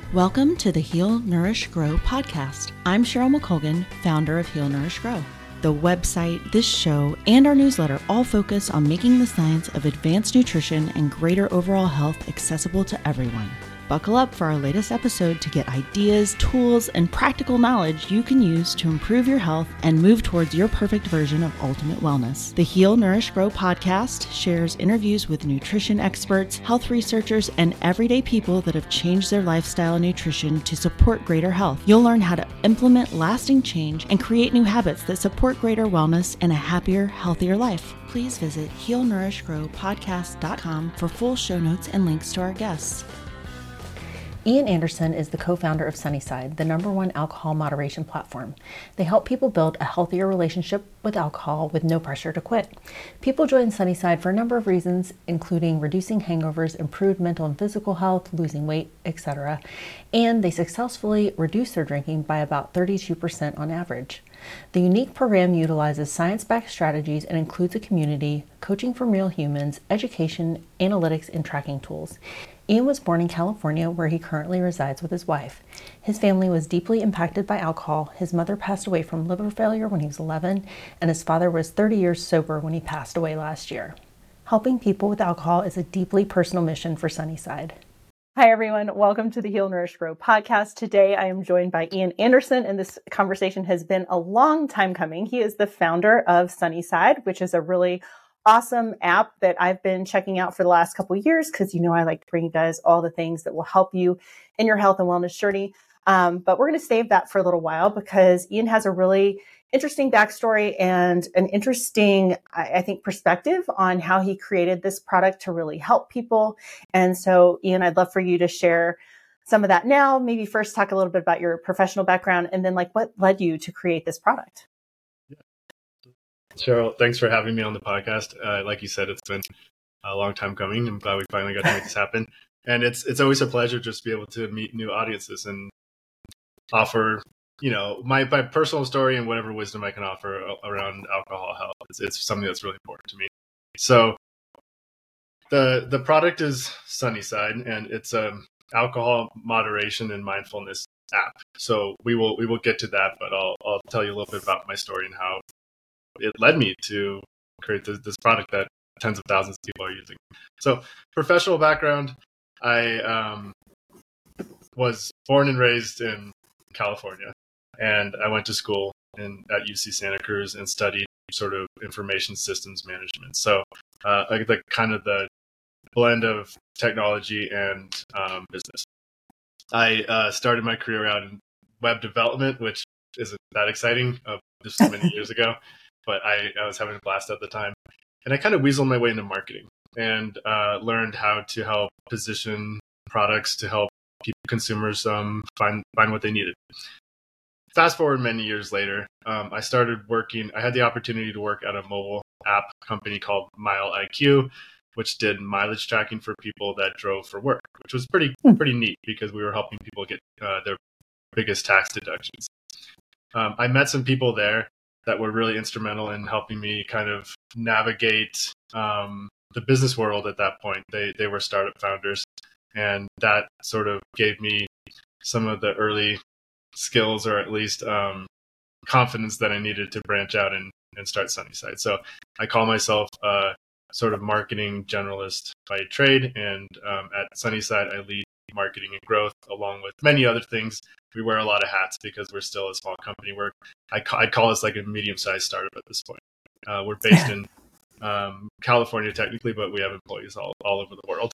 Welcome to the Heal, Nourish, Grow podcast. I'm Cheryl McColgan, founder of Heal, Nourish, Grow. The website, this show, and our newsletter all focus on making the science of advanced nutrition and greater overall health accessible to everyone. Buckle up for our latest episode to get ideas, tools, and practical knowledge you can use to improve your health and move towards your perfect version of ultimate wellness. The Heal, Nourish, Grow podcast shares interviews with nutrition experts, health researchers, and everyday people that have changed their lifestyle and nutrition to support greater health. You'll learn how to implement lasting change and create new habits that support greater wellness and a happier, healthier life. Please visit healnourishgrowpodcast.com for full show notes and links to our guests. Ian Anderson is the co-founder of Sunnyside, the #1 alcohol moderation platform. They help people build a healthier relationship with alcohol with no pressure to quit. People join Sunnyside for a number of reasons, including reducing hangovers, improved mental and physical health, losing weight, etc. And they successfully reduce their drinking by about 32% on average. The unique program utilizes science-backed strategies and includes a community, coaching from real humans, education, analytics, and tracking tools. Ian was born in California, where he currently resides with his wife. His family was deeply impacted by alcohol. His mother passed away from liver failure when he was 11, and his father was 30 years sober when he passed away last year. Helping people with alcohol is a deeply personal mission for Sunnyside. Hi, everyone. Welcome to the Heal, Nourish, Grow podcast. Today, I am joined by Ian Anderson, and this conversation has been a long time coming. He is the founder of Sunnyside, which is a really awesome app that I've been checking out for the last couple of years because, I like to bring you guys all the things that will help you in your health and wellness journey. But we're going to save that for a little while because Ian has a really interesting backstory and an interesting, I think, perspective on how he created this product to really help people. And so, Ian, I'd love for you to share some of that now. Maybe first talk a little bit about your professional background and then what led you to create this product. Cheryl, thanks for having me on the podcast. Like you said, it's been a long time coming. I'm glad we finally got to make this happen. And it's always a pleasure just to be able to meet new audiences and offer, my personal story and whatever wisdom I can offer around alcohol health. It's something that's really important to me. So the product is Sunnyside, and it's alcohol moderation and mindfulness app. So we will get to that, but I'll tell you a little bit about my story and how it led me to create this product that tens of thousands of people are using. So professional background, I was born and raised in California, and I went to school at UC Santa Cruz and studied sort of information systems management. So the kind of the blend of technology and business. I started my career out in web development, which isn't that exciting, just many years ago. But I was having a blast at the time. And I kind of weaseled my way into marketing and learned how to help position products to help consumers find what they needed. Fast forward many years later, I started working. I had the opportunity to work at a mobile app company called Mile IQ, which did mileage tracking for people that drove for work, which was pretty neat because we were helping people get their biggest tax deductions. I met some people there that were really instrumental in helping me kind of navigate the business world at that point. They were startup founders, and that sort of gave me some of the early skills, or at least confidence that I needed to branch out and start Sunnyside. So I call myself a sort of marketing generalist by trade, and at Sunnyside, I lead marketing and growth along with many other things. We wear a lot of hats because we're still a small company. I'd call us like a medium-sized startup at this point. We're based in California technically, but we have employees all over the world.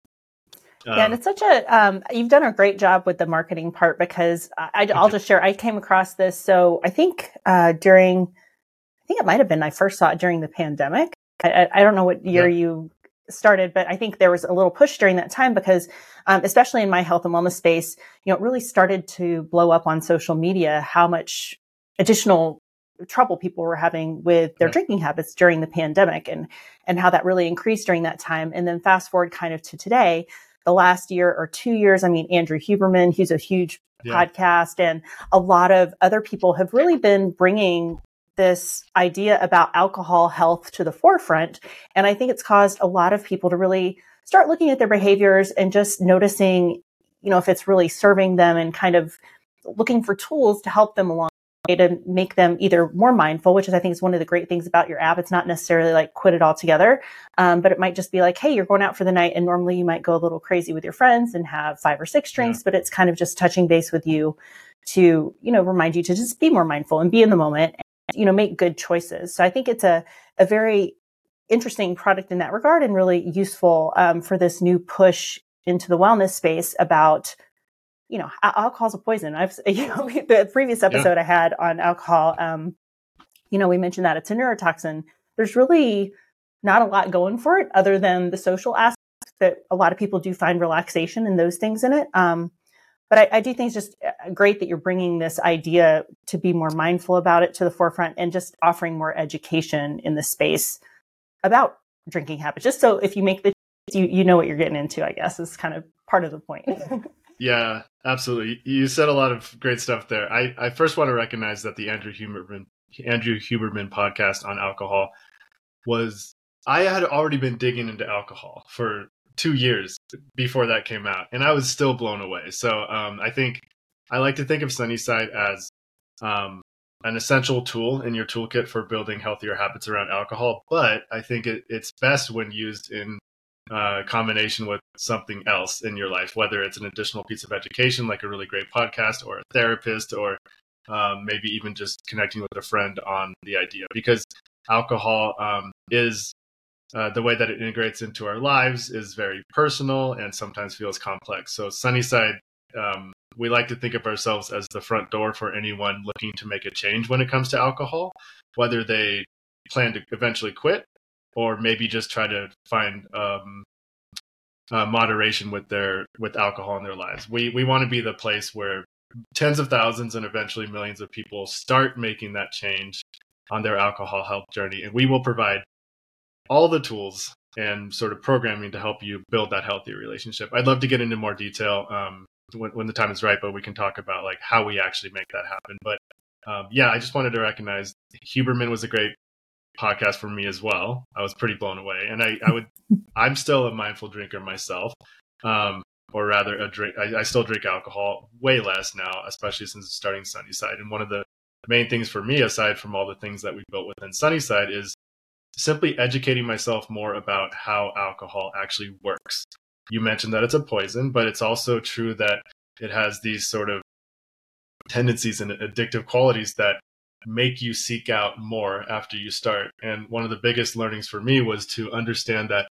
And it's such you've done a great job with the marketing part because I'll just share, I came across this. So I think it might have been, I first saw it during the pandemic. I don't know what year you started, but I think there was a little push during that time because, especially in my health and wellness space, it really started to blow up on social media how much additional trouble people were having with their drinking habits during the pandemic and how that really increased during that time. And then fast forward kind of to today, the last year or 2 years, Andrew Huberman, he's a huge podcast, and a lot of other people have really been bringing this idea about alcohol health to the forefront. And I think it's caused a lot of people to really start looking at their behaviors and just noticing, if it's really serving them and kind of looking for tools to help them along the way to make them either more mindful, which is, I think, is one of the great things about your app. It's not necessarily like quit it all together, but it might just be like, hey, you're going out for the night, and normally you might go a little crazy with your friends and have 5 or 6 drinks, but it's kind of just touching base with you to, remind you to just be more mindful and be in the moment and, make good choices. So I think it's a very interesting product in that regard, and really useful for this new push into the wellness space about, alcohol's a poison. The previous episode I had on alcohol, we mentioned that it's a neurotoxin. There's really not a lot going for it other than the social aspect that a lot of people do find relaxation and those things in it. But I do think it's just great that you're bringing this idea to be more mindful about it to the forefront, and just offering more education in the space about drinking habits. Just so if you make the, you know what you're getting into, I guess, is kind of part of the point. Yeah, absolutely. You said a lot of great stuff there. I first want to recognize that the Andrew Huberman podcast on alcohol I had already been digging into alcohol for 2 years before that came out, and I was still blown away. So I think I like to think of Sunnyside as an essential tool in your toolkit for building healthier habits around alcohol. But I think it's best when used in combination with something else in your life, whether it's an additional piece of education, like a really great podcast, or a therapist, or maybe even just connecting with a friend on the idea. Because alcohol is the way that it integrates into our lives is very personal and sometimes feels complex. So Sunnyside, we like to think of ourselves as the front door for anyone looking to make a change when it comes to alcohol, whether they plan to eventually quit or maybe just try to find moderation with alcohol in their lives. We want to be the place where tens of thousands and eventually millions of people start making that change on their alcohol health journey. And we will provide all the tools and sort of programming to help you build that healthy relationship. I'd love to get into more detail when the time is right, but we can talk about like how we actually make that happen. But I just wanted to recognize Huberman was a great podcast for me as well. I was pretty blown away, and I'm still a mindful drinker myself, or rather I still drink alcohol, way less now, especially since starting Sunnyside. And one of the main things for me, aside from all the things that we built within Sunnyside, is simply educating myself more about how alcohol actually works. You mentioned that it's a poison, but it's also true that it has these sort of tendencies and addictive qualities that make you seek out more after you start. And one of the biggest learnings for me was to understand that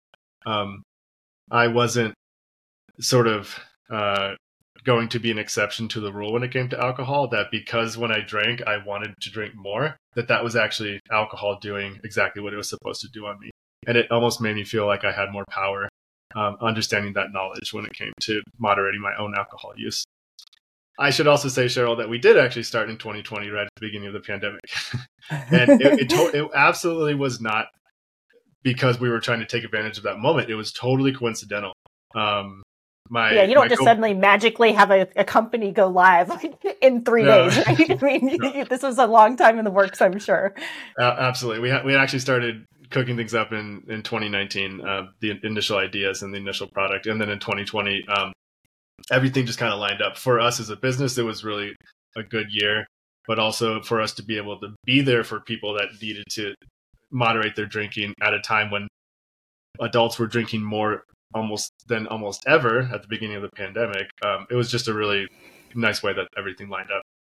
I wasn't sort of going to be an exception to the rule when it came to alcohol, that because when I drank, I wanted to drink more, that was actually alcohol doing exactly what it was supposed to do on me. And it almost made me feel like I had more power, understanding that knowledge when it came to moderating my own alcohol use. I should also say, Cheryl, that we did actually start in 2020, right at the beginning of the pandemic. And it absolutely was not because we were trying to take advantage of that moment. It was totally coincidental. You don't just suddenly magically have a company go live in 3 days, right? I mean, this was a long time in the works, I'm sure. Absolutely. We actually started cooking things up in 2019, the initial ideas and the initial product. And then in 2020, everything just kind of lined up. For us as a business, it was really a good year, but also for us to be able to be there for people that needed to moderate their drinking at a time when adults were drinking more almost ever at the beginning of the pandemic. It was just a really nice way that everything lined up.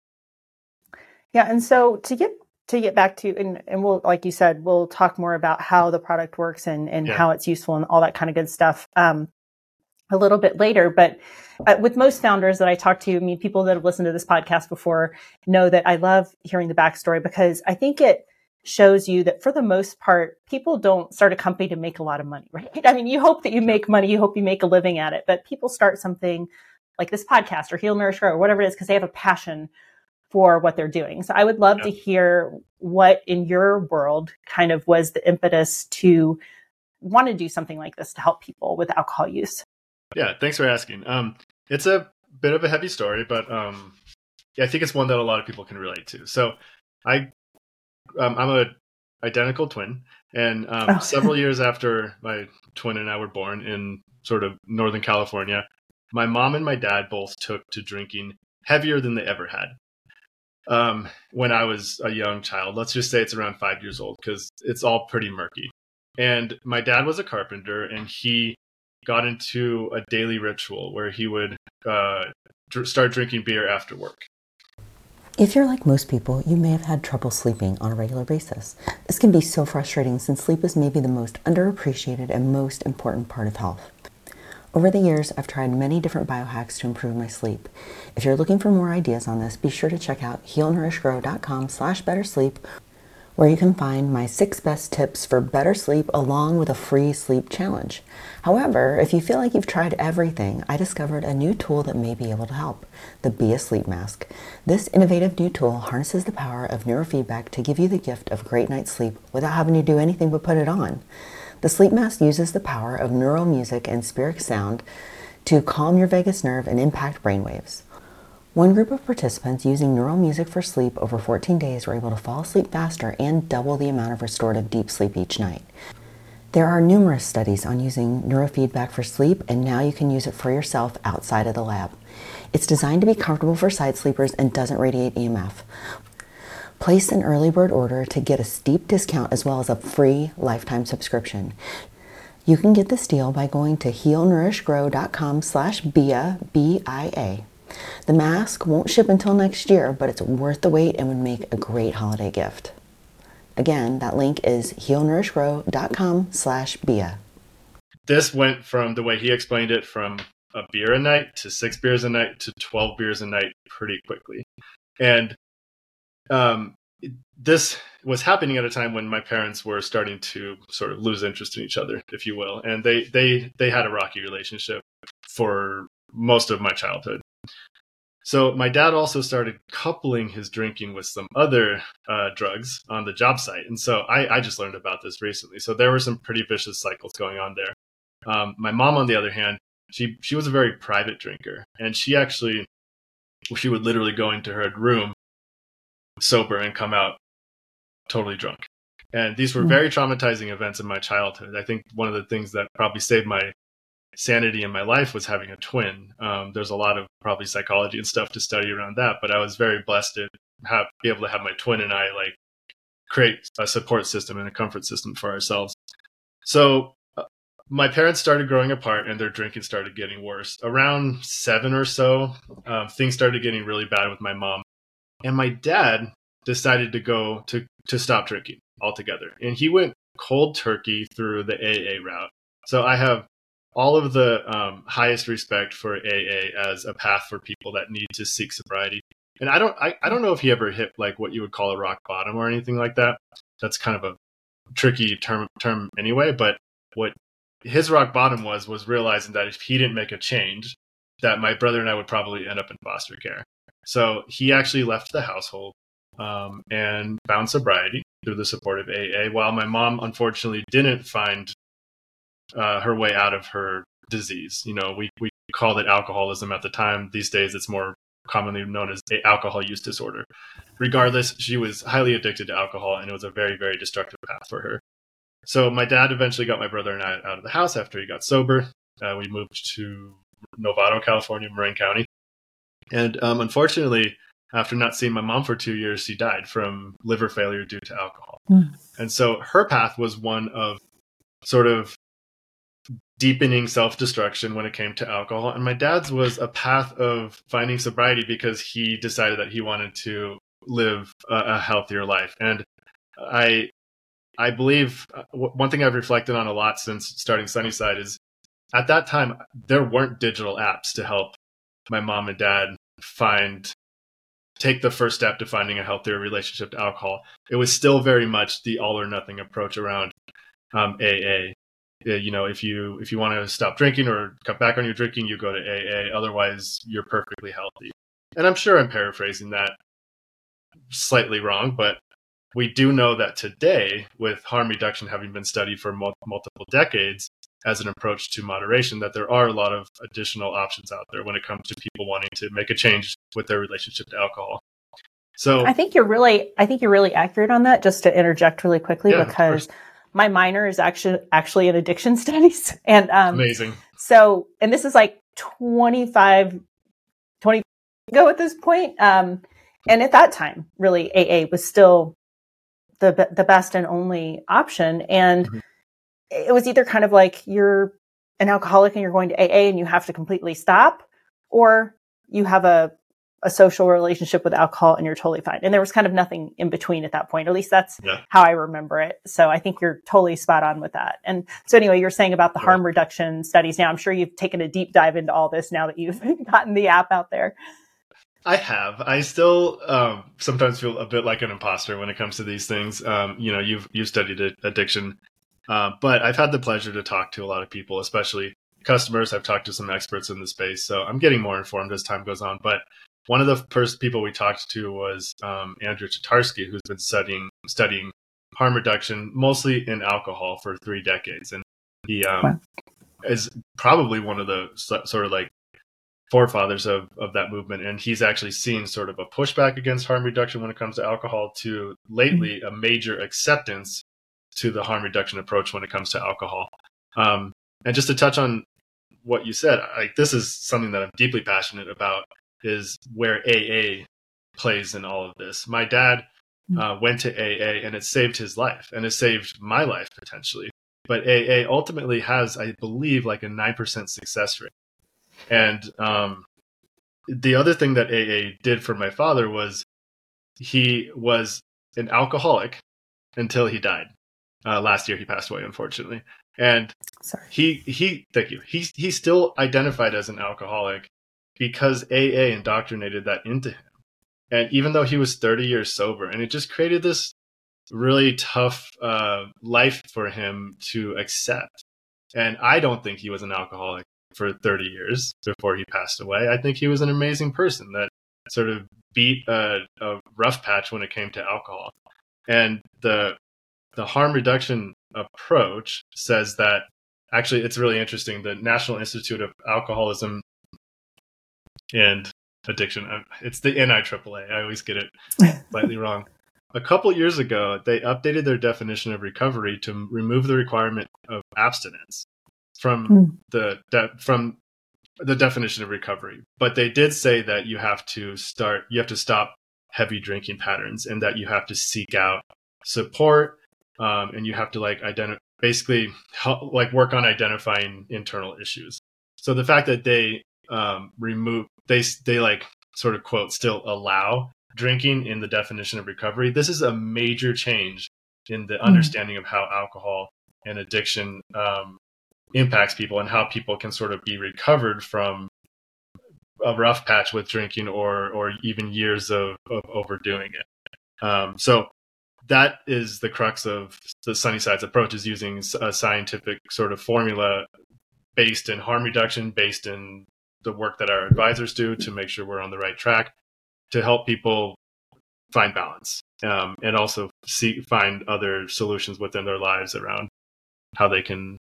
Yeah. And so to get back to, and we'll, like you said, we'll talk more about how the product works and how it's useful and all that kind of good stuff a little bit later. But with most founders that I talk to, I mean, people that have listened to this podcast before know that I love hearing the backstory, because I think it shows you that for the most part, people don't start a company to make a lot of money, right? I mean, you hope that you make money, you hope you make a living at it, but people start something like this podcast or Heal, Nourish, Grow or whatever it is because they have a passion for what they're doing. So I would love to hear what in your world kind of was the impetus to want to do something like this to help people with alcohol use. Yeah, thanks for asking. It's a bit of a heavy story, but I think it's one that a lot of people can relate to. So I'm an identical twin, and several years after my twin and I were born in sort of Northern California, my mom and my dad both took to drinking heavier than they ever had. When I was a young child, let's just say it's around 5 years old, because it's all pretty murky. And my dad was a carpenter, and he got into a daily ritual where he would start drinking beer after work. If you're like most people, you may have had trouble sleeping on a regular basis. This can be so frustrating since sleep is maybe the most underappreciated and most important part of health. Over the years, I've tried many different biohacks to improve my sleep. If you're looking for more ideas on this, be sure to check out healnourishgrow.com/bettersleep, where you can find my 6 best tips for better sleep along with a free sleep challenge. However, if you feel like you've tried everything, I discovered a new tool that may be able to help, the Be a Sleep Mask. This innovative new tool harnesses the power of neurofeedback to give you the gift of a great night's sleep without having to do anything but put it on. The sleep mask uses the power of neural music and spheric sound to calm your vagus nerve and impact brainwaves. One group of participants using neural music for sleep over 14 days were able to fall asleep faster and double the amount of restorative deep sleep each night. There are numerous studies on using neurofeedback for sleep, and now you can use it for yourself outside of the lab. It's designed to be comfortable for side sleepers and doesn't radiate EMF. Place an early bird order to get a steep discount as well as a free lifetime subscription. You can get this deal by going to healnourishgrow.com/BIA, B-I-A. The mask won't ship until next year, but it's worth the wait and would make a great holiday gift. Again, that link is healnourishgrow.com/BIA. This went from the way he explained it from a beer a night to 6 beers a night to 12 beers a night pretty quickly. And this was happening at a time when my parents were starting to sort of lose interest in each other, if you will. And they had a rocky relationship for most of my childhood. So my dad also started coupling his drinking with some other drugs on the job site. And so I just learned about this recently. So there were some pretty vicious cycles going on there. My mom, on the other hand, she was a very private drinker. And she would literally go into her room sober and come out totally drunk. And these were very traumatizing events in my childhood. I think one of the things that probably saved my sanity in my life was having a twin. There's a lot of probably psychology and stuff to study around that, but I was very blessed to be able to have my twin and I create a support system and a comfort system for ourselves. So my parents started growing apart and their drinking started getting worse. Around 7 or so, things started getting really bad with my mom. And my dad decided to go to stop drinking altogether. And he went cold turkey through the AA route. So I have all of the highest respect for AA as a path for people that need to seek sobriety. And I don't know if he ever hit what you would call a rock bottom or anything like that. That's kind of a tricky term anyway. But what his rock bottom was realizing that if he didn't make a change, that my brother and I would probably end up in foster care. So he actually left the household and found sobriety through the support of AA, while my mom unfortunately didn't find her way out of her disease. We called it alcoholism at the time. These days, it's more commonly known as alcohol use disorder. Regardless, she was highly addicted to alcohol, and it was a very, very destructive path for her. So my dad eventually got my brother and I out of the house after he got sober. We moved to Novato, California, Marin County. And unfortunately, after not seeing my mom for 2 years, she died from liver failure due to alcohol. And so her path was one of sort of deepening self-destruction when it came to alcohol. And my dad's was a path of finding sobriety because he decided that he wanted to live a healthier life. And I believe one thing I've reflected on a lot since starting Sunnyside is at that time, there weren't digital apps to help my mom and dad take the first step to finding a healthier relationship to alcohol. It was still very much the all or nothing approach around AA. If you want to stop drinking or cut back on your drinking, you go to AA. Otherwise, you're perfectly healthy. And I'm sure I'm paraphrasing that slightly wrong, but we do know that today, with harm reduction having been studied for multiple decades as an approach to moderation, that there are a lot of additional options out there when it comes to people wanting to make a change with their relationship to alcohol. So I think you're really accurate on that. Just to interject really quickly, because my minor is actually in addiction studies, and amazing. So, and this is 25, 20 ago at this point. And at that time, really, AA was still the best and only option. And it was either kind of like you're an alcoholic and you're going to AA and you have to completely stop, or you have a social relationship with alcohol and you're totally fine. And there was kind of nothing in between at that point. At least that's how I remember it. So I think you're totally spot on with that. And so anyway, you're saying about the harm reduction studies. Now, I'm sure you've taken a deep dive into all this now that you've gotten the app out there. I have. I still sometimes feel a bit like an imposter when it comes to these things. You've studied addiction, but I've had the pleasure to talk to a lot of people, especially customers. I've talked to some experts in the space, so I'm getting more informed as time goes on. But one of the first people we talked to was Andrew Chitarsky, who's been studying harm reduction, mostly in alcohol, for 3 decades. And he is probably one of the sort of like forefathers of that movement. And he's actually seen sort of a pushback against harm reduction when it comes to alcohol, to lately a major acceptance to the harm reduction approach when it comes to alcohol. And just to touch on what you said, this is something that I'm deeply passionate about, is where AA plays in all of this. My dad went to AA and it saved his life, and it saved my life potentially. But AA ultimately has, I believe, like a 9% success rate. And the other thing that AA did for my father was he was an alcoholic until he died. Last year he passed away, unfortunately. And thank you. He still identified as an alcoholic because AA indoctrinated that into him. And even though he was 30 years sober, and it just created this really tough life for him to accept. And I don't think he was an alcoholic for 30 years before he passed away. I think he was an amazing person that sort of beat a rough patch when it came to alcohol. And the harm reduction approach says that, actually, it's really interesting. The National Institute of Alcoholism and Addiction, it's the NIAAA. I always get it slightly wrong. A couple years ago, they updated their definition of recovery to remove the requirement of abstinence from the definition of recovery. But they did say that you have to stop heavy drinking patterns, and that you have to seek out support, and you have to work on identifying internal issues. So the fact that they sort of quote still allow drinking in the definition of recovery, this is a major change in the understanding of how alcohol and addiction impacts people, and how people can sort of be recovered from a rough patch with drinking, or even years of overdoing it. So that is the crux of the Sunnyside's approach, is using a scientific sort of formula based in harm reduction, based in the work that our advisors do to make sure we're on the right track, to help people find balance, and also find other solutions within their lives around how they can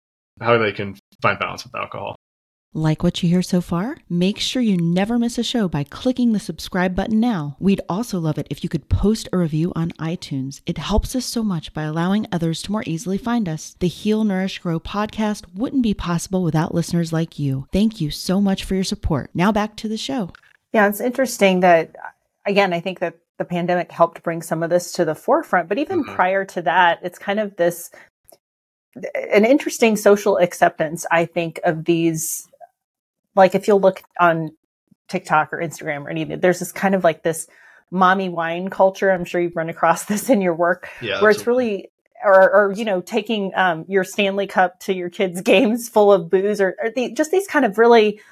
find balance with alcohol. Like what you hear so far? Make sure you never miss a show by clicking the subscribe button now. We'd also love it if you could post a review on iTunes. It helps us so much by allowing others to more easily find us. The Heal, Nourish, Grow podcast wouldn't be possible without listeners like you. Thank you so much for your support. Now back to the show. Yeah, it's interesting that, again, I think that the pandemic helped bring some of this to the forefront. But even prior to that, it's kind of an interesting social acceptance, I think, of these. Like if you'll look on TikTok or Instagram or anything, there's this kind of like this mommy wine culture. I'm sure you've run across this in your work, where it's really, or taking your Stanley Cup to your kids' games full of booze, or just these kind of really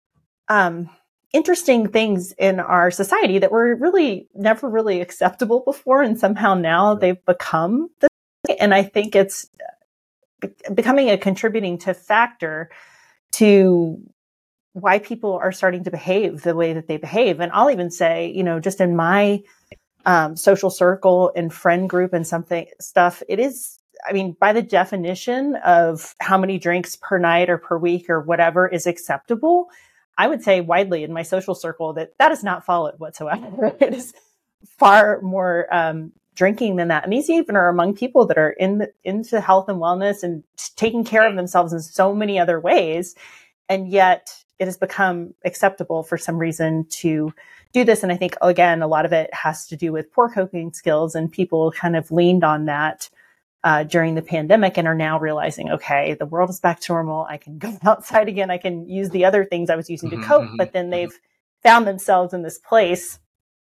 interesting things in our society that were really never really acceptable before. And somehow now they've become this way. And I think it's becoming a contributing factor to why people are starting to behave the way that they behave. And I'll even say, just in my social circle and friend group and stuff, it is, by the definition of how many drinks per night or per week or whatever is acceptable, I would say widely in my social circle that is not followed whatsoever. It is far more drinking than that. And these even are among people that are into health and wellness and taking care of themselves in so many other ways. And yet it has become acceptable for some reason to do this. And I think, again, a lot of it has to do with poor coping skills, and people kind of leaned on that during the pandemic and are now realizing, okay, the world is back to normal. I can go outside again. I can use the other things I was using to cope, but then they've found themselves in this place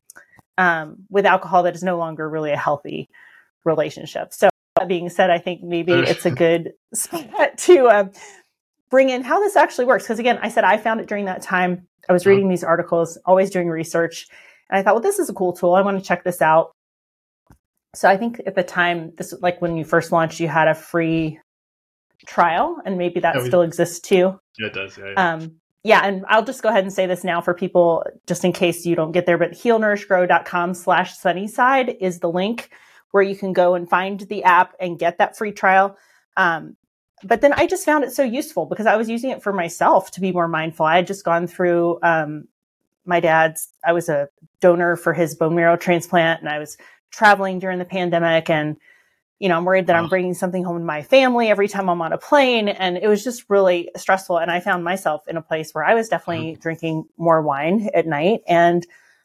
with alcohol that is no longer really a healthy relationship. So that being said, I think maybe it's a good spot to bring in how this actually works. Because again, I said I found it during that time. I was reading these articles, always doing research. And I thought, well, this is a cool tool. I want to check this out. So I think at the time, this was like when you first launched, you had a free trial, and maybe that still exists too. Yeah, it does. Yeah. And I'll just go ahead and say this now for people, just in case you don't get there, but healnourishgrow.com/Sunnyside is the link where you can go and find the app and get that free trial. But then I just found it so useful because I was using it for myself to be more mindful. I had just gone through my dad's, I was a donor for his bone marrow transplant, and I was traveling during the pandemic, and I'm worried that I'm bringing something home to my family every time I'm on a plane. And it was just really stressful. And I found myself in a place where I was definitely drinking more wine at night. And,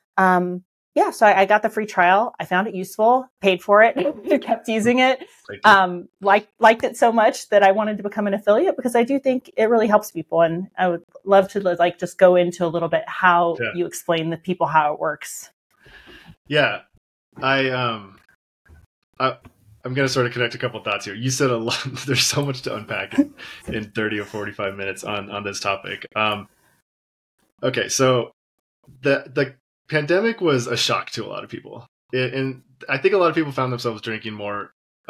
so I got the free trial. I found it useful, paid for it, kept using it, liked it so much that I wanted to become an affiliate because I do think it really helps people. And I would love to just go into a little bit how you explain to people how it works. Yeah. I'm going to sort of connect a couple of thoughts here. You said a lot. There's so much to unpack in 30 or 45 minutes on this topic. Okay, so the pandemic was a shock to a lot of people. And I think a lot of people found themselves drinking more,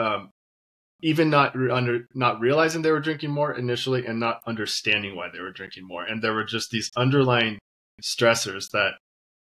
even not realizing they were drinking more initially and not understanding why they were drinking more. And there were just these underlying stressors that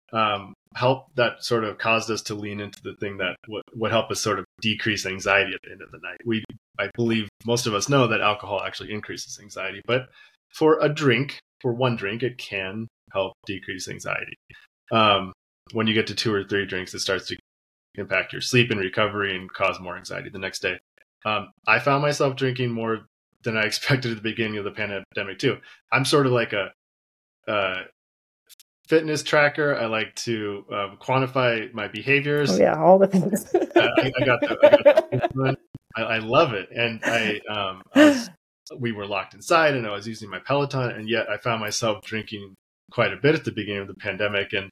that sort of caused us to lean into the thing that would help us sort of decrease anxiety at the end of the night. I believe most of us know that alcohol actually increases anxiety, but for one drink, it can help decrease anxiety. When you get to 2 or 3 drinks, it starts to impact your sleep and recovery and cause more anxiety the next day. I found myself drinking more than I expected at the beginning of the pandemic too. I'm sort of like a fitness tracker. I like to quantify my behaviors. Oh, yeah, all the things. I got I love it. And we were locked inside, and I was using my Peloton, and yet I found myself drinking quite a bit at the beginning of the pandemic, and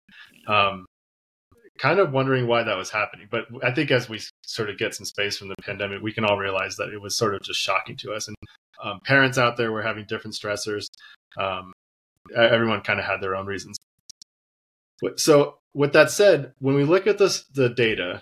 kind of wondering why that was happening. But I think as we sort of get some space from the pandemic, we can all realize that it was sort of just shocking to us. And parents out there were having different stressors. Everyone kind of had their own reasons. So with that said, when we look at the data,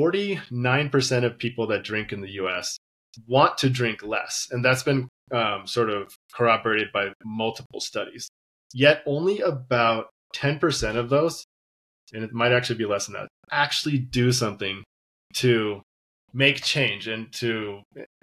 49% of people that drink in the US want to drink less. And that's been sort of corroborated by multiple studies. Yet only about 10% of those, and it might actually be less than that, actually do something to make change and to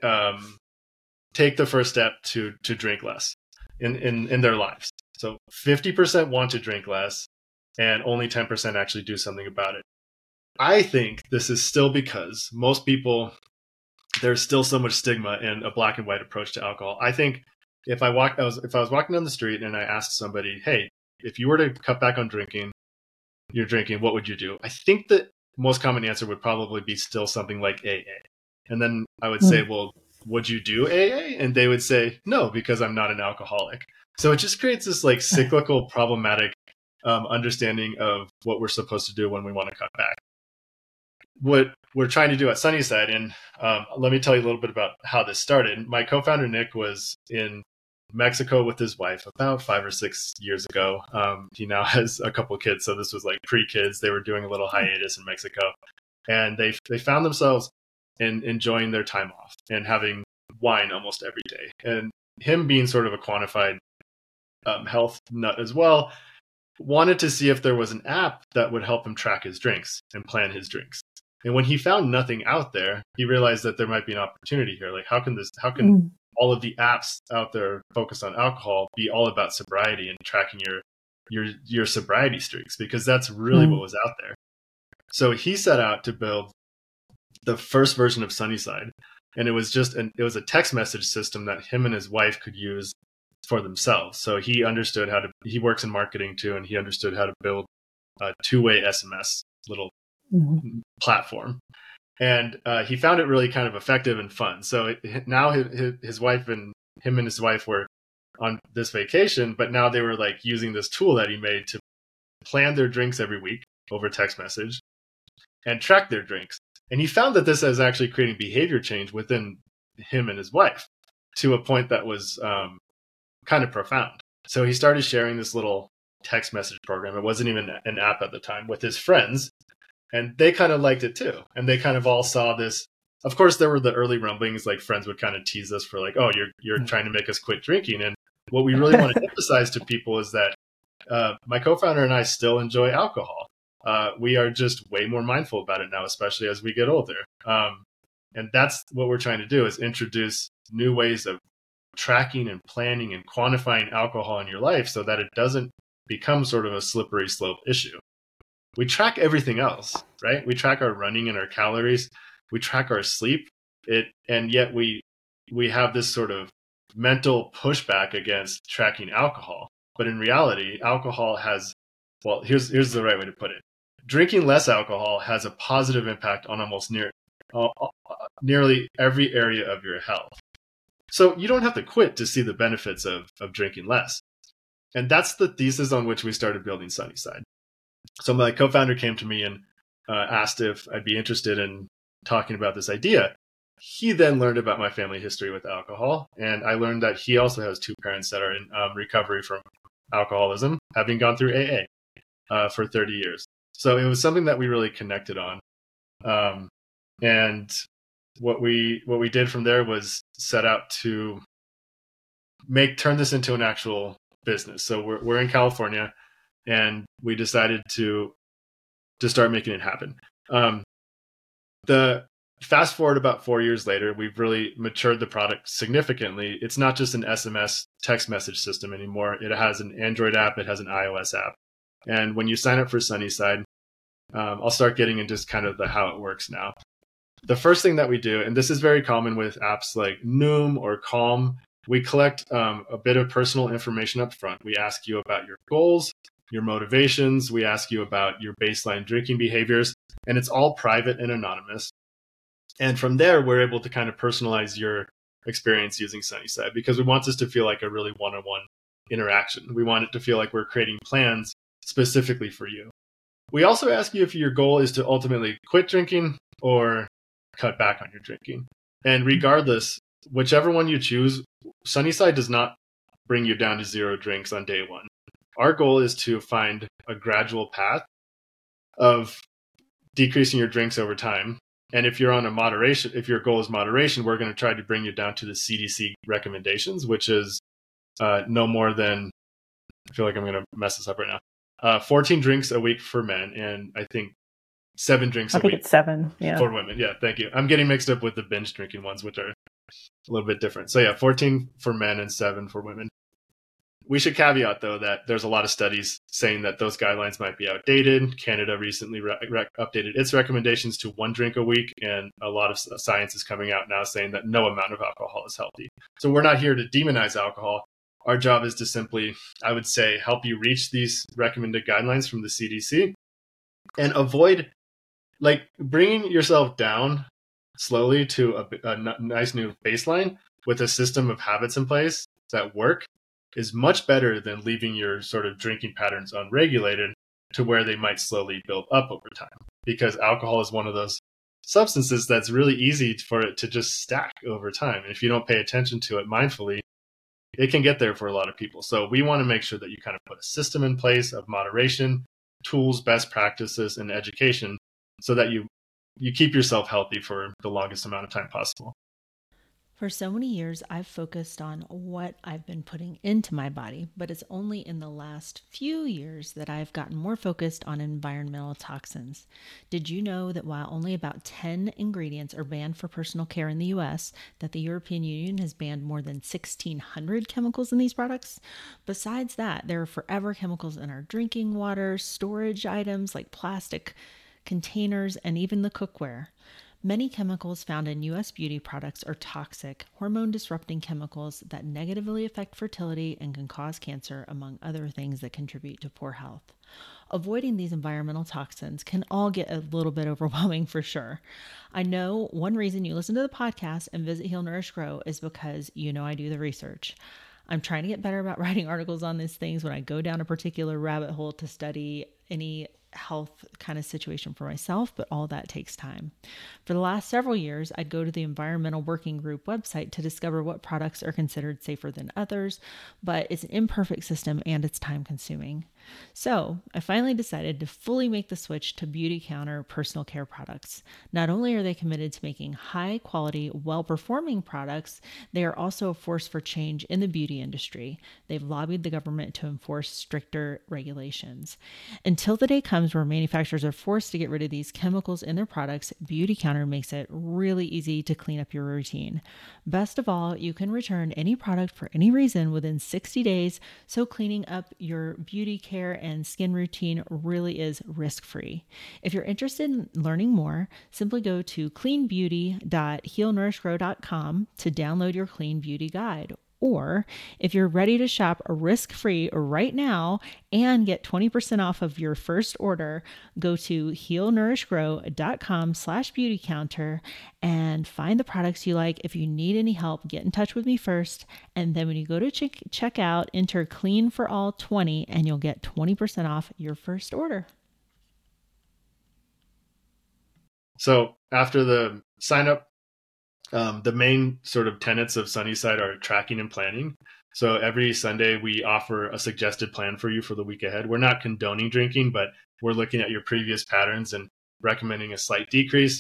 take the first step to drink less in their lives. So 50% want to drink less, and only 10% actually do something about it. I think this is still because most people, there's still so much stigma and a black and white approach to alcohol. I think if I was walking down the street and I asked somebody, hey, if you were to cut back on your drinking, what would you do? I think the most common answer would probably be still something like AA. And then I would say, well, would you do AA? And they would say, no, because I'm not an alcoholic. So it just creates this like cyclical, problematic understanding of what we're supposed to do when we want to cut back. What we're trying to do at Sunnyside, and let me tell you a little bit about how this started. My co-founder, Nick, was in Mexico with his wife about 5 or 6 years ago. He now has a couple of kids, so this was like pre-kids. They were doing a little hiatus in Mexico, and they found themselves enjoying their time off and having wine almost every day. And him being sort of a quantified health nut as well, wanted to see if there was an app that would help him track his drinks and plan his drinks. And when he found nothing out there, he realized that there might be an opportunity here. Like, how can all of the apps out there focused on alcohol be all about sobriety and tracking your sobriety streaks? Because that's really what was out there. So he set out to build the first version of Sunnyside, and it was a text message system that him and his wife could use for themselves. So he understood he works in marketing too, and he understood how to build a two-way SMS little platform. And he found it really kind of effective and fun. So now his wife and his wife were on this vacation, but now they were like using this tool that he made to plan their drinks every week over text message and track their drinks. And he found that this is actually creating behavior change within him and his wife to a point that was kind of profound. So he started sharing this little text message program. It wasn't even an app at the time, with his friends. And they kind of liked it too. And they kind of all saw this. Of course, there were the early rumblings, like friends would kind of tease us for like, oh, you're trying to make us quit drinking. And what we really want to emphasize to people is that my co-founder and I still enjoy alcohol. We are just way more mindful about it now, especially as we get older. And that's what we're trying to do, is introduce new ways of tracking and planning and quantifying alcohol in your life so that it doesn't become sort of a slippery slope issue. We track everything else, right? We track our running and our calories. We track our sleep. And yet we have this sort of mental pushback against tracking alcohol. But in reality, alcohol has, well, here's the right way to put it. Drinking less alcohol has a positive impact on almost nearly every area of your health. So you don't have to quit to see the benefits of drinking less. And that's the thesis on which we started building Sunnyside. So my co-founder came to me and asked if I'd be interested in talking about this idea. He then learned about my family history with alcohol. And I learned that he also has two parents that are in recovery from alcoholism, having gone through AA for 30 years. So it was something that we really connected on. And what we did from there was set out to turn this into an actual business. So we're in California, and we decided to start making it happen. The fast forward about 4 years later, we've really matured the product significantly. It's not just an SMS text message system anymore. It has an Android app. It has an iOS app. And when you sign up for Sunnyside, I'll start getting into just kind of how it works now. The first thing that we do, and this is very common with apps like Noom or Calm, we collect a bit of personal information up front. We ask you about your goals, your motivations. We ask you about your baseline drinking behaviors, and it's all private and anonymous. And from there, we're able to kind of personalize your experience using Sunnyside, because we want this to feel like a really one-on-one interaction. We want it to feel like we're creating plans specifically for you. We also ask you if your goal is to ultimately quit drinking or cut back on your drinking. And regardless, whichever one you choose, Sunnyside does not bring you down to 0 drinks on day one. Our goal is to find a gradual path of decreasing your drinks over time. And if you're on if your goal is moderation, we're going to try to bring you down to the CDC recommendations, which is no more than, I feel like I'm going to mess this up right now, 14 drinks a week for men, and I think 7 drinks a week. I think it's 7, yeah. For women. Yeah, thank you. I'm getting mixed up with the binge drinking ones, which are a little bit different. So yeah, 14 for men and 7 for women. We should caveat, though, that there's a lot of studies saying that those guidelines might be outdated. Canada recently updated its recommendations to 1 drink a week, and a lot of science is coming out now saying that no amount of alcohol is healthy. So we're not here to demonize alcohol. Our job is to simply, I would say, help you reach these recommended guidelines from the CDC and avoid bringing yourself down slowly to a nice new baseline with a system of habits in place that work is much better than leaving your sort of drinking patterns unregulated to where they might slowly build up over time. Because alcohol is one of those substances that's really easy for it to just stack over time. And if you don't pay attention to it mindfully, it can get there for a lot of people. So we want to make sure that you kind of put a system in place of moderation, tools, best practices, and education so that you keep yourself healthy for the longest amount of time possible. For so many years, I've focused on what I've been putting into my body, but it's only in the last few years that I've gotten more focused on environmental toxins. Did you know that while only about 10 ingredients are banned for personal care in the US, that the European Union has banned more than 1,600 chemicals in these products? Besides that, there are forever chemicals in our drinking water, storage items like plastic containers, and even the cookware. Many chemicals found in U.S. beauty products are toxic, hormone-disrupting chemicals that negatively affect fertility and can cause cancer, among other things that contribute to poor health. Avoiding these environmental toxins can all get a little bit overwhelming for sure. I know one reason you listen to the podcast and visit Heal, Nourish, Grow is because you know I do the research. I'm trying to get better about writing articles on these things when I go down a particular rabbit hole to study any health kind of situation for myself, but all that takes time. For the last several years, I'd go to the Environmental Working Group website to discover what products are considered safer than others, but it's an imperfect system and it's time consuming. So I finally decided to fully make the switch to Beautycounter personal care products. Not only are they committed to making high quality, well-performing products, they are also a force for change in the beauty industry. They've lobbied the government to enforce stricter regulations. Until the day comes where manufacturers are forced to get rid of these chemicals in their products, Beautycounter makes it really easy to clean up your routine. Best of all, you can return any product for any reason within 60 days, so cleaning up your beauty care and skin routine really is risk-free. If you're interested in learning more, simply go to cleanbeauty.healnourishgrow.com to download your clean beauty guide. Or if you're ready to shop risk-free right now and get 20% off of your first order, go to healnourishgrow.com/beautycounter and find the products you like. If you need any help, get in touch with me first. And then when you go to check out, enter Clean for All 20 and you'll get 20% off your first order. So after the sign up, the main sort of tenets of Sunnyside are tracking and planning. So every Sunday we offer a suggested plan for you for the week ahead. We're not condoning drinking, but we're looking at your previous patterns and recommending a slight decrease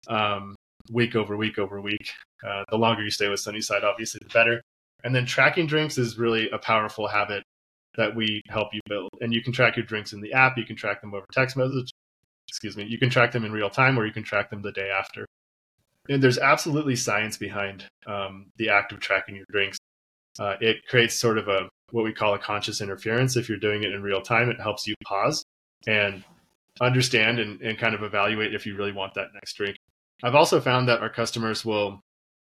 week over week over week. The longer you stay with Sunnyside, obviously, the better. And then tracking drinks is really a powerful habit that we help you build. And you can track your drinks in the app. You can track them over text message. You can track them in real time, or you can track them the day after. And there's absolutely science behind the act of tracking your drinks. It creates sort of what we call a conscious interference. If you're doing it in real time, it helps you pause and understand and kind of evaluate if you really want that next drink. I've also found that our customers will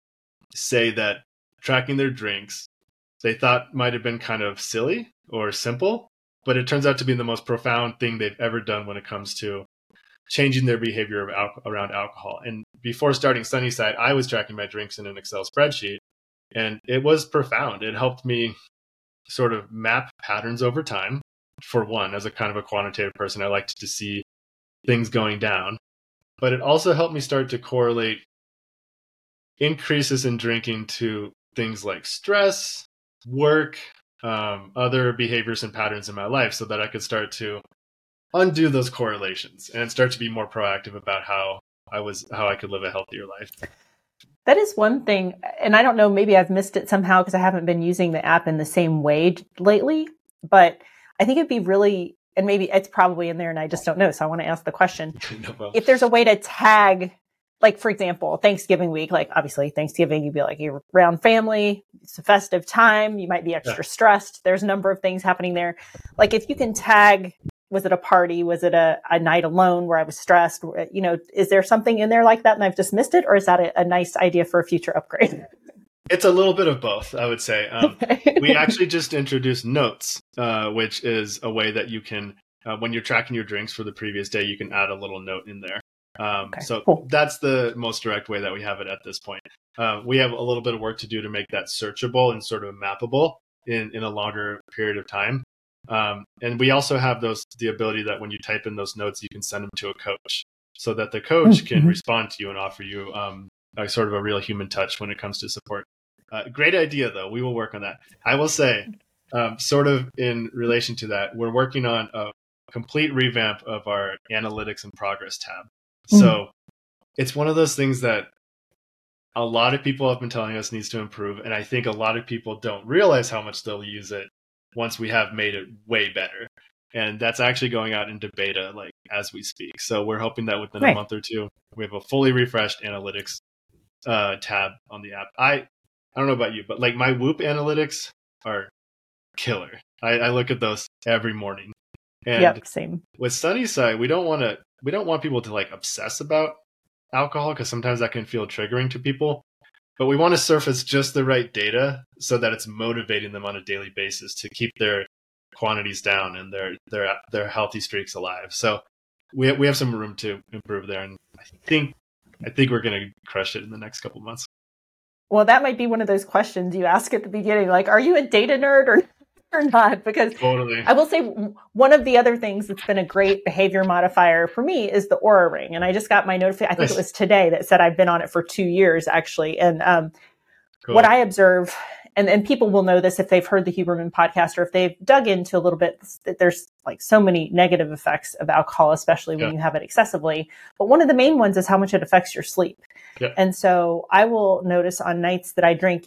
say that tracking their drinks, they thought might have been kind of silly or simple, but it turns out to be the most profound thing they've ever done when it comes to changing their behavior around alcohol. And before starting Sunnyside, I was tracking my drinks in an Excel spreadsheet, and it was profound. It helped me sort of map patterns over time. For one, as a kind of a quantitative person, I liked to see things going down, but it also helped me start to correlate increases in drinking to things like stress, work, other behaviors and patterns in my life, so that I could start to undo those correlations and start to be more proactive about how I could live a healthier life. That is one thing, and I don't know, maybe I've missed it somehow because I haven't been using the app in the same way lately, but I think it'd be really, and maybe it's probably in there and I just don't know, so I want to ask the question. No, if there's a way to tag, like for example, Thanksgiving week, like obviously Thanksgiving, you'd be like, you're around family, it's a festive time, you might be extra stressed, there's a number of things happening there. Like if you can tag, was it a party? Was it a night alone where I was stressed? You know, is there something in there like that and I've just missed it? Or is that a nice idea for a future upgrade? It's a little bit of both, I would say. We actually just introduced Notes, which is a way that you can, when you're tracking your drinks for the previous day, you can add a little note in there. So cool. That's the most direct way that we have it at this point. We have a little bit of work to do to make that searchable and sort of mappable in a longer period of time. And we also have the ability that when you type in those notes, you can send them to a coach so that the coach can respond to you and offer you sort of a real human touch when it comes to support. Great idea, though. We will work on that. I will say, sort of in relation to that, we're working on a complete revamp of our analytics and progress tab. So it's one of those things that a lot of people have been telling us needs to improve. And I think a lot of people don't realize how much they'll use it once we have made it way better. And that's actually going out into beta like as we speak. So we're hoping that within a month or two, we have a fully refreshed analytics tab on the app. I don't know about you, but like my Whoop analytics are killer. I look at those every morning. And same. With Sunnyside, we don't want people to like obsess about alcohol because sometimes that can feel triggering to people. But we want to surface just the right data so that it's motivating them on a daily basis to keep their quantities down and their healthy streaks alive. So we have some room to improve there, and I think we're going to crush it in the next couple of months. Well, that might be one of those questions you ask at the beginning, like, are you a data nerd or not? Because totally. I will say one of the other things that's been a great behavior modifier for me is the Oura Ring. And I just got my notification, I think it was today, that said I've been on it for 2 years, actually. And Cool. What I observe, and people will know this if they've heard the Huberman podcast or if they've dug into a little bit, that there's like so many negative effects of alcohol, especially when you have it excessively. But one of the main ones is how much it affects your sleep. Yeah. And so I will notice on nights that I drink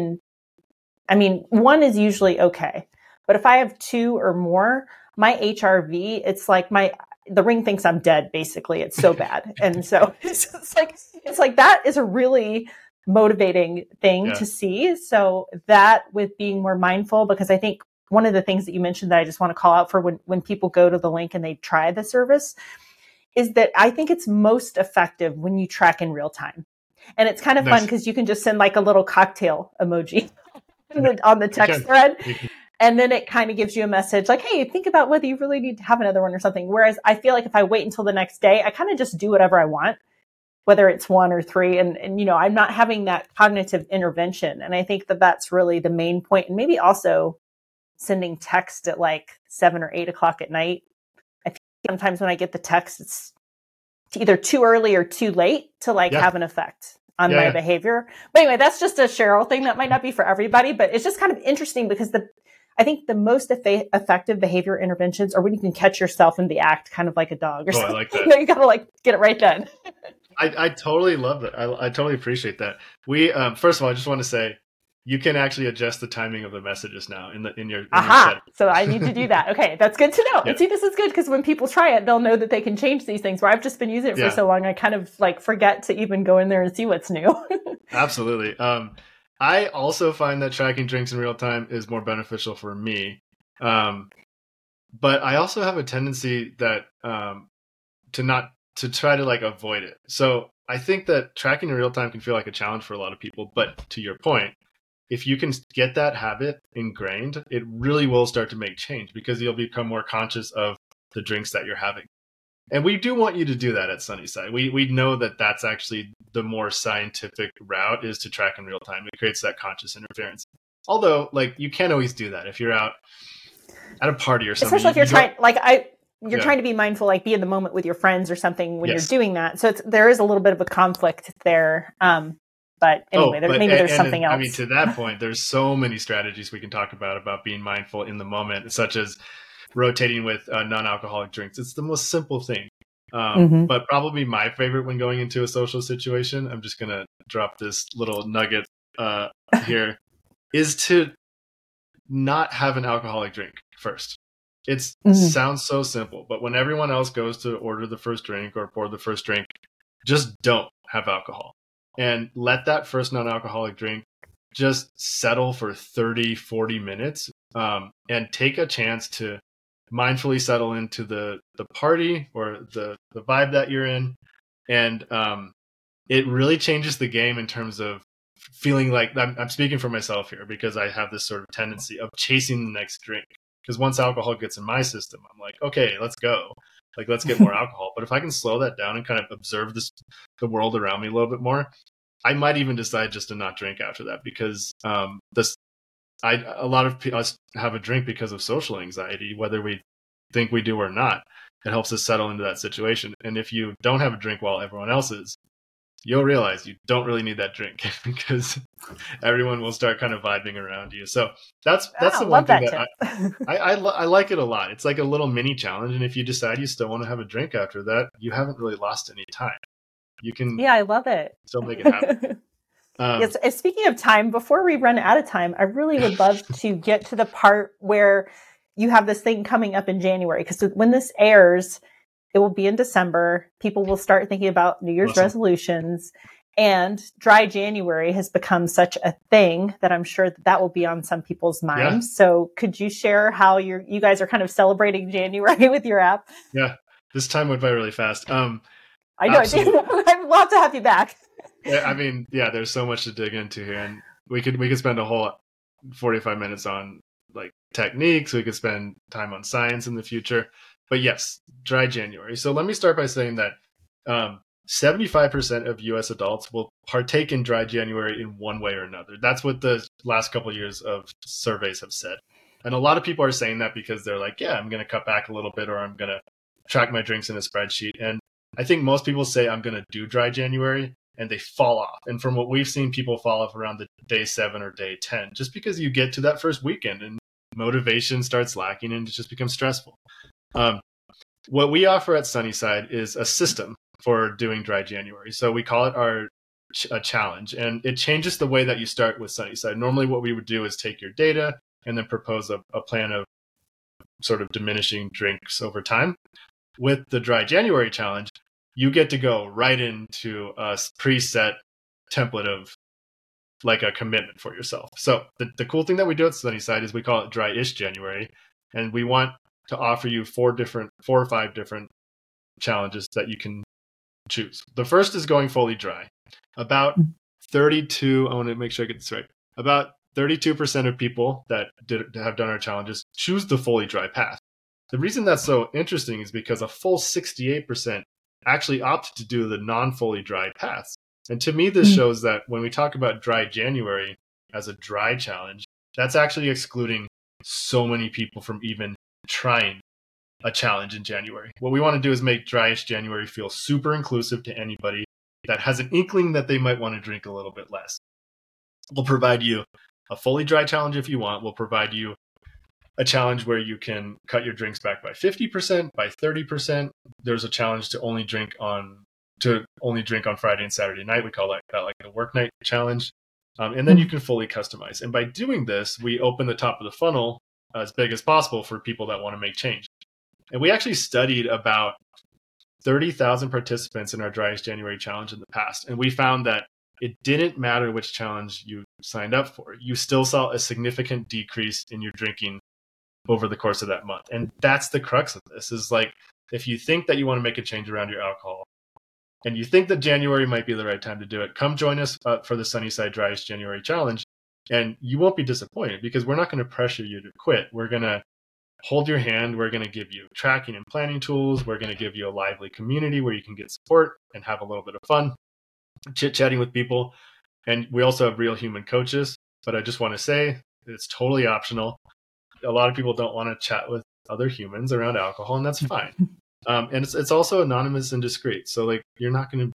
one is usually okay. But if I have 2 or more, my HRV, it's like the ring thinks I'm dead, basically. It's so bad. And so it's like that is a really motivating thing to see. So that with being more mindful, because I think one of the things that you mentioned that I just want to call out for when people go to the link and they try the service is that I think it's most effective when you track in real time. And it's kind of fun because you can just send like a little cocktail emoji on the text thread. And then it kind of gives you a message like, hey, think about whether you really need to have another one or something. Whereas I feel like if I wait until the next day, I kind of just do whatever I want, whether it's 1 or 3. And I'm not having that cognitive intervention. And I think that that's really the main point. And maybe also sending text at like 7 or 8 o'clock at night. I feel sometimes when I get the text, it's either too early or too late to have an effect on my behavior. But anyway, that's just a Cheryl thing that might not be for everybody, but it's just kind of interesting because I think the most effective behavior interventions are when you can catch yourself in the act, kind of like a dog or something. I like that. You got to get it right then. I totally love that. I totally appreciate that. We first of all, I just want to say you can actually adjust the timing of the messages now in your setting. So I need to do that. Okay, that's good to know. And see, this is good because when people try it, they'll know that they can change these things. Where I've just been using it for so long, I kind of forget to even go in there and see what's new. Absolutely. I also find that tracking drinks in real time is more beneficial for me. But I also have a tendency that to try to avoid it. So I think that tracking in real time can feel like a challenge for a lot of people. But to your point, if you can get that habit ingrained, it really will start to make change because you'll become more conscious of the drinks that you're having. And we do want you to do that at Sunnyside. We know that that's actually the more scientific route is to track in real time. It creates that conscious interference. Although, you can't always do that if you're out at a party or something. Especially if you're trying to be mindful, be in the moment with your friends or something when you're doing that. So there is a little bit of a conflict there. But anyway, there's something else. I mean, to that point, there's so many strategies we can talk about being mindful in the moment, such as rotating with non-alcoholic drinks. It's the most simple thing. But probably my favorite when going into a social situation, I'm just going to drop this little nugget here, is to not have an alcoholic drink first. It sounds so simple, but when everyone else goes to order the first drink or pour the first drink, just don't have alcohol. And let that first non-alcoholic drink just settle for 30, 40 minutes and take a chance to mindfully settle into the party or the vibe that you're in. And it really changes the game in terms of feeling like I'm speaking for myself here because I have this sort of tendency of chasing the next drink. Because once alcohol gets in my system, I'm like, okay, let's go. Let's get more alcohol. But if I can slow that down and kind of observe the world around me a little bit more, I might even decide just to not drink after that because a lot of us have a drink because of social anxiety, whether we think we do or not. It helps us settle into that situation. And if you don't have a drink while everyone else is, you'll realize you don't really need that drink because everyone will start kind of vibing around you. So that's the one thing that I like it a lot. It's like a little mini challenge. And if you decide you still want to have a drink after that, you haven't really lost any time. You can I love it. Still make it happen. Yes. Speaking of time, before we run out of time, I really would love to get to the part where you have this thing coming up in January. Because when this airs, it will be in December. People will start thinking about New Year's resolutions. And dry January has become such a thing that I'm sure that will be on some people's minds. Yeah. So could you share how you guys are kind of celebrating January with your app? Yeah, this time went by really fast. I know. I'd love to have you back. I mean, yeah, there's so much to dig into here, and we could spend a whole 45 minutes on like techniques. We could spend time on science in the future. But yes, dry January. So let me start by saying that 75% of US adults will partake in dry January in one way or another. That's what the last couple of years of surveys have said. And a lot of people are saying that because they're like, yeah, I'm going to cut back a little bit, or I'm going to track my drinks in a spreadsheet. And I think most people say I'm going to do dry January and they fall off. And from what we've seen, people fall off around the day 7 or day 10, just because you get to that first weekend and motivation starts lacking and it just becomes stressful. What we offer at Sunnyside is a system for doing dry January. So we call it our challenge, and it changes the way that you start with Sunnyside. Normally what we would do is take your data and then propose a plan of sort of diminishing drinks over time. With the dry January challenge, you get to go right into a preset template of like a commitment for yourself. So the cool thing that we do at Sunnyside is we call it Dry-ish January, and we want to offer you 4 or 5 different challenges that you can choose. The first is going fully dry. About 32, I want to make sure I get this right. About 32% of people that have done our challenges choose the fully dry path. The reason that's so interesting is because a full 68% actually opt to do the non-fully dry paths. And to me, this shows that when we talk about dry January as a dry challenge, that's actually excluding so many people from even trying a challenge in January. What we want to do is make Dry-ish January feel super inclusive to anybody that has an inkling that they might want to drink a little bit less. We'll provide you a fully dry challenge if you want. We'll provide you a challenge where you can cut your drinks back by 50%, by 30%. There's a challenge to only drink on Friday and Saturday night. We call that like a work night challenge. And then you can fully customize. And by doing this, we open the top of the funnel as big as possible for people that want to make change. And we actually studied about 30,000 participants in our Dry-ish January challenge in the past. And we found that it didn't matter which challenge you signed up for. You still saw a significant decrease in your drinking over the course of that month. And that's the crux of this, is like, if you think that you want to make a change around your alcohol and you think that January might be the right time to do it, come join us for the Sunnyside Dry-ish January challenge. And you won't be disappointed, because we're not going to pressure you to quit. We're going to hold your hand. We're going to give you tracking and planning tools. We're going to give you a lively community where you can get support and have a little bit of fun, chit-chatting with people. And we also have real human coaches. But I just want to say it's totally optional. A lot of people don't want to chat with other humans around alcohol, and that's fine. And it's also anonymous and discreet. So like, you're not going to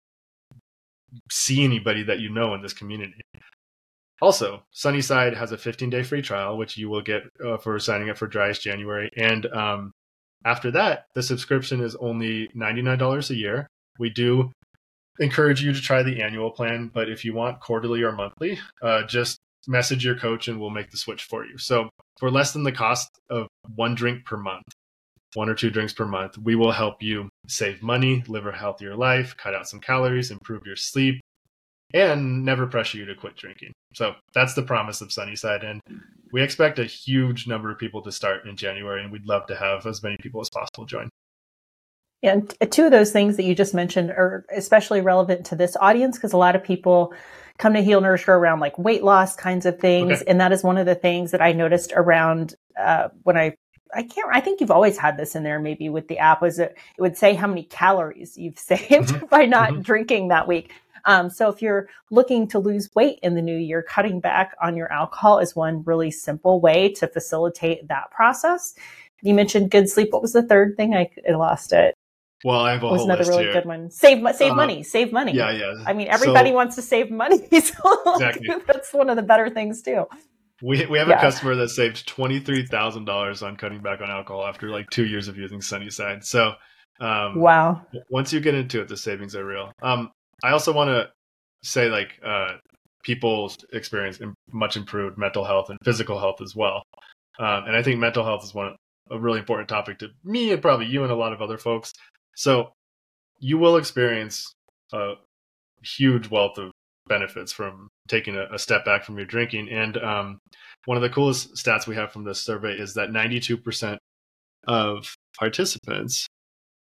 see anybody that you know in this community. Also, Sunnyside has a 15-day free trial, which you will get for signing up for Dry-ish January. And after that, the subscription is only $99 a year. We do encourage you to try the annual plan, but if you want quarterly or monthly, just message your coach and we'll make the switch for you. So for less than the cost of 1 drink per month, 1 or 2 drinks per month, we will help you save money, live a healthier life, cut out some calories, improve your sleep, and never pressure you to quit drinking. So that's the promise of Sunnyside. And we expect a huge number of people to start in January, and we'd love to have as many people as possible join. And 2 of those things that you just mentioned are especially relevant to this audience, because a lot of people come to Heal, Nourish, Grow around like weight loss kinds of things. Okay. And that is one of the things that I noticed around when I think you've always had this in there, maybe with the app, was it would say how many calories you've saved by not drinking that week. So if you're looking to lose weight in the new year, cutting back on your alcohol is one really simple way to facilitate that process. You mentioned good sleep. What was the third thing? I lost it. Well, I have a whole another list really here. Good one. Save money. Yeah. I mean, everybody wants to save money. So exactly. That's one of the better things too. We have a customer that saved $23,000 on cutting back on alcohol after like 2 years of using Sunnyside. So wow. Once you get into it, the savings are real. I also want to say like people experience much improved mental health and physical health as well. And I think mental health is a really important topic to me and probably you and a lot of other folks. So you will experience a huge wealth of benefits from taking a step back from your drinking. And one of the coolest stats we have from this survey is that 92% of participants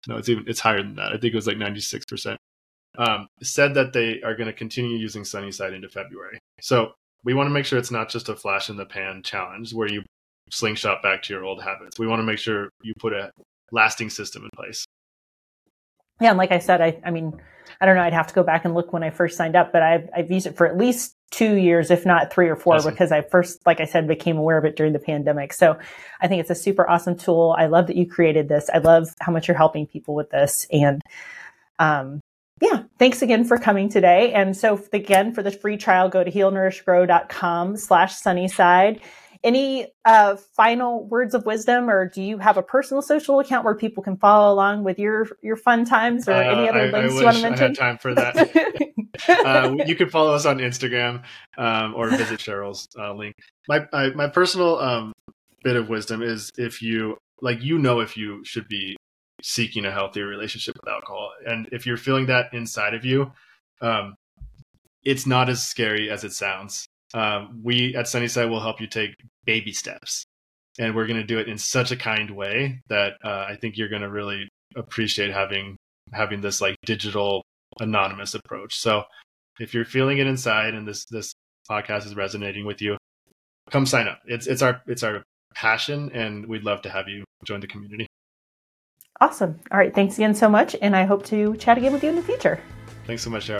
No, it's higher than that. I think it was like 96%. Said that they are going to continue using Sunnyside into February. So we want to make sure it's not just a flash in the pan challenge where you slingshot back to your old habits. We want to make sure you put a lasting system in place. Yeah, and like I said, I mean, I don't know, I'd have to go back and look when I first signed up, but I've used it for at least 2 years, if not 3 or 4, awesome. Because I first, like I said, became aware of it during the pandemic. So I think it's a super awesome tool. I love that you created this. I love how much you're helping people with this. And yeah, thanks again for coming today. And so again, for the free trial, go to healnourishgrow.com/Sunnyside. Any final words of wisdom, or do you have a personal social account where people can follow along with your fun times, or any other links you want to mention? I had time for that. You can follow us on Instagram or visit Cheryl's link. My personal bit of wisdom is if you should be seeking a healthier relationship with alcohol, and if you're feeling that inside of you, it's not as scary as it sounds. We at Sunnyside will help you take baby steps, and we're going to do it in such a kind way that I think you're going to really appreciate having this like digital anonymous approach. So if you're feeling it inside and this podcast is resonating with you, come sign up. It's our passion, and we'd love to have you join the community. Awesome. All right. Thanks again so much. And I hope to chat again with you in the future. Thanks so much, Cheryl.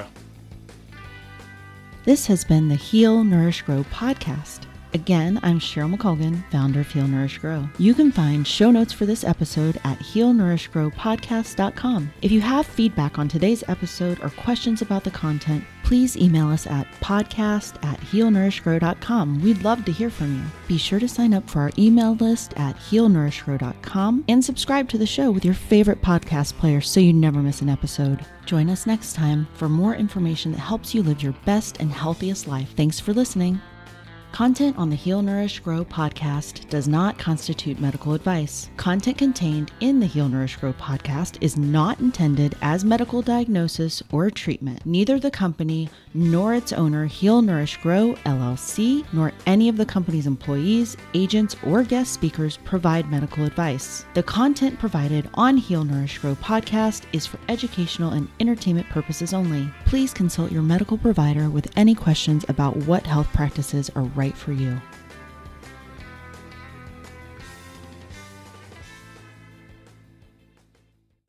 This has been the Heal, Nourish, Grow podcast. Again, I'm Cheryl McColgan, founder of Heal, Nourish, Grow. You can find show notes for this episode at healnourishgrowpodcast.com. If you have feedback on today's episode or questions about the content, please email us at podcast@healnourishgrow.com. We'd love to hear from you. Be sure to sign up for our email list at healnourishgrow.com and subscribe to the show with your favorite podcast player so you never miss an episode. Join us next time for more information that helps you live your best and healthiest life. Thanks for listening. Content on the Heal, Nourish, Grow podcast does not constitute medical advice. Content contained in the Heal, Nourish, Grow podcast is not intended as medical diagnosis or treatment. Neither the company nor its owner, Heal, Nourish, Grow, LLC, nor any of the company's employees, agents, or guest speakers provide medical advice. The content provided on Heal, Nourish, Grow podcast is for educational and entertainment purposes only. Please consult your medical provider with any questions about what health practices are right for you.